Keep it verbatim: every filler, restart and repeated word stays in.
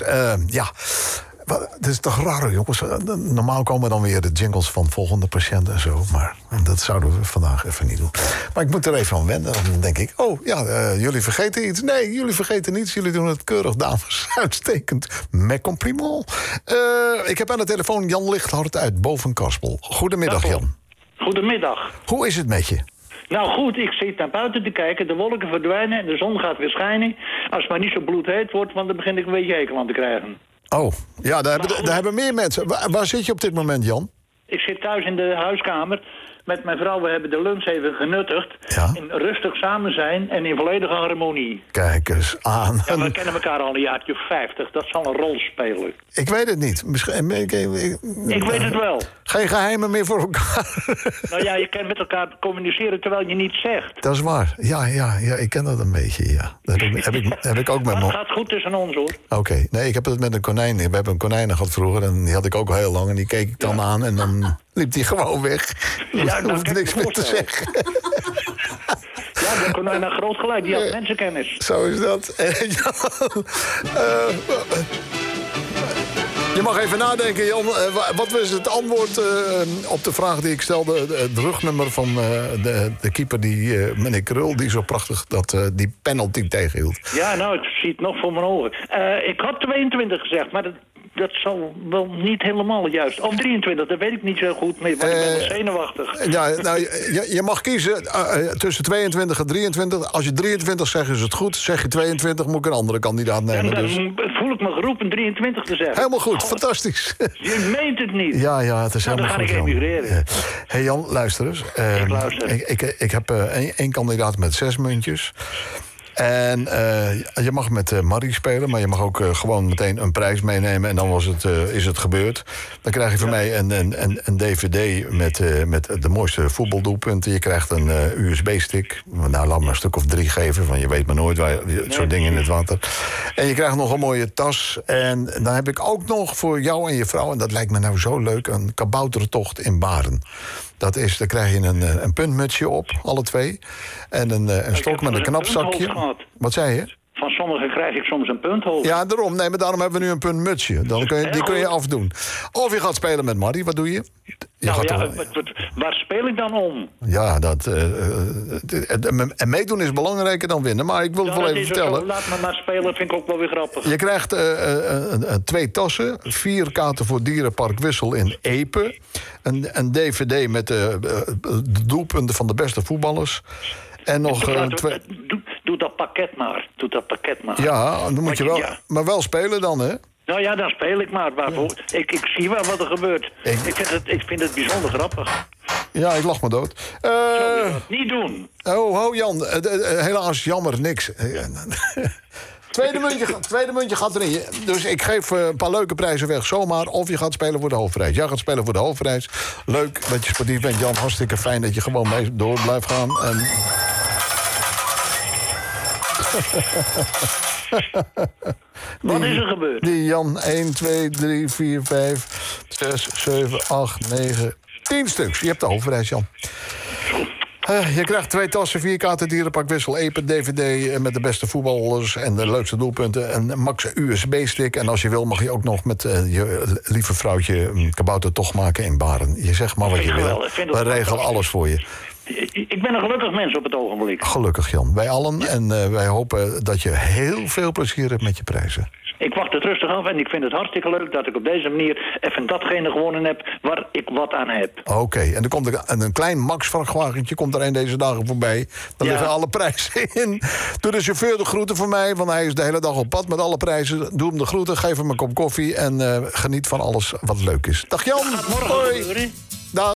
Niks. Uh, ja, het is toch raar, jongens. Normaal komen dan weer de jingles van volgende patiënt en zo. Maar dat zouden we vandaag even niet doen. Maar ik moet er even aan wennen. Dan denk ik, oh ja, uh, jullie vergeten iets. Nee, jullie vergeten niets. Jullie doen het keurig, dames. Uitstekend. Met compliment. Uh, ik heb aan de telefoon Jan Lichthart uit Bovenkarspel. Goedemiddag, Jan. Goedemiddag. Hoe is het met je? Nou goed, ik zit naar buiten te kijken. De wolken verdwijnen en de zon gaat weer schijnen. Als het maar niet zo bloedheet wordt, want dan begin ik een beetje hekel aan te krijgen. Oh, ja, daar hebben, daar hebben meer mensen. Waar, waar zit je op dit moment, Jan? Ik zit thuis in de huiskamer met mijn vrouw. We hebben de lunch even genuttigd. Ja? In rustig samen zijn en in volledige harmonie. Kijk eens aan. Ja, we kennen elkaar al een jaartje of vijftig. Dat zal een rol spelen. Ik weet het niet. Misschien, ik, ik, ik, ik weet het wel. Geen geheimen meer voor elkaar. Nou ja, je kan met elkaar communiceren terwijl je niet zegt. Dat is waar. Ja, ja, ja, ik ken dat een beetje, ja. Dat heb ik, heb ik, heb ik ook met me. Het gaat goed tussen ons, hoor. Oké. Okay. Nee, ik heb het met een konijn. We hebben een konijn gehad vroeger en die had ik ook al heel lang. En die keek ik dan ja. aan en dan liep die gewoon weg. Ja, dan hoef ik niks meer te zeggen. Ja, de konijn had groot gelijk. Die had uh, mensenkennis. Zo is dat. Uh, ja, uh, Je mag even nadenken, Jan. Wat was het antwoord uh, op de vraag die ik stelde? Het rugnummer van uh, de, de keeper, die, uh, meneer Krul, die zo prachtig dat, uh, die penalty tegenhield. Ja, nou, ik zie het nog voor mijn ogen. Uh, ik had tweeëntwintig gezegd, maar dat, dat zal wel niet helemaal juist. Of drieëntwintig, dat weet ik niet zo goed meer, want uh, ik ben wel zenuwachtig. Ja, nou, je, je mag kiezen uh, tussen tweeëntwintig en drieëntwintig. Als je drieëntwintig zegt, is het goed. Zeg je tweeëntwintig, moet ik een andere kandidaat nemen. En dan dus. voel ik me geroepen drieëntwintig te zeggen. Helemaal goed, oh, fantastisch. Je meent het niet. Ja, ja, het is nou, helemaal dan goed. Dan ga ik emigreren. Ja. Hey Jan, luister eens. Uh, ik luister. Ik, ik, ik heb uh, één, één kandidaat met zes muntjes. En uh, je mag met uh, Marie spelen, maar je mag ook uh, gewoon meteen een prijs meenemen. En dan was het, uh, is het gebeurd. Dan krijg je van ja. mij een, een, een, een D V D met, uh, met de mooiste voetbaldoelpunten. Je krijgt een uh, U S B-stick. Nou, laat maar een stuk of drie geven, want je weet maar nooit waar nee, soort dingen in het water. En je krijgt nog een mooie tas. En dan heb ik ook nog voor jou en je vrouw, en dat lijkt me nou zo leuk, een kaboutertocht in Baren. Dat is, dan krijg je een, een puntmutsje op, alle twee. En een, een stok met een knapzakje. Wat zei je? Van sommigen krijg ik soms een punthoofd. Ja, daarom. Nee, maar daarom hebben we nu een puntmutsje. Dan kun je, die kun je afdoen. Of je gaat spelen met Marie. Wat doe je? je nou gaat ja, toch... wat, wat, waar speel ik dan om? Ja, dat... Uh, uh, en meedoen is belangrijker dan winnen. Maar ik wil het ja, wel even vertellen. Zo, laat me maar spelen, vind ik ook wel weer grappig. Je krijgt uh, uh, uh, twee tassen. Vier kaarten voor Dierenpark Wissel in Epe. Een, een D V D met uh, de doelpunten van de beste voetballers. En nog uh, twee... Doe, doe dat pakket maar. Doe dat pakket maar. Ja, dan moet je wel... Ja. Maar wel spelen dan, hè? Nou ja, dan speel ik maar. Waarvoor? Ja. Ik, ik zie wel wat er gebeurt. Ik... Ik, vind het, ik vind het bijzonder grappig. Ja, ik lach me dood. Uh... Zo, dat niet doen. Oh, ho Jan. Uh, uh, uh, helaas, jammer, niks. Tweede muntje, tweede muntje gaat erin. Dus ik geef uh, een paar leuke prijzen weg, zomaar. Of je gaat spelen voor de hoofdprijs. Jij gaat spelen voor de hoofdprijs. Leuk dat je sportief bent, Jan. Hartstikke fijn dat je gewoon mee door blijft gaan. En... Wat is er gebeurd? Die Jan, één, twee, drie, vier, vijf, zes, zeven, acht, negen, tien stuks. Je hebt de hoofdprijs, Jan. Uh, je krijgt twee tassen, vier kaarten, Dierenpark Wissel, Epe, D V D met de beste voetballers en de leukste doelpunten. En max U S B-stick. En als je wil, mag je ook nog met uh, je lieve vrouwtje een kaboutertocht maken in Baren. Je zegt maar wat je wil. We regelen alles voor je. Ik ben een gelukkig mens op het ogenblik. Gelukkig, Jan. Wij allen. Ja. En uh, wij hopen dat je heel veel plezier hebt met je prijzen. Ik wacht het rustig af en ik vind het hartstikke leuk dat ik op deze manier even datgene gewonnen heb waar ik wat aan heb. Oké, okay. En er komt een, een klein Max-vrachtwagentje komt er een deze dagen voorbij. Dan ja. liggen alle prijzen in. Doe de chauffeur de groeten voor mij, want hij is de hele dag op pad met alle prijzen. Doe hem de groeten, geef hem een kop koffie en uh, geniet van alles wat leuk is. Dag Jan, dat gaat morgen hoi. gebeuren.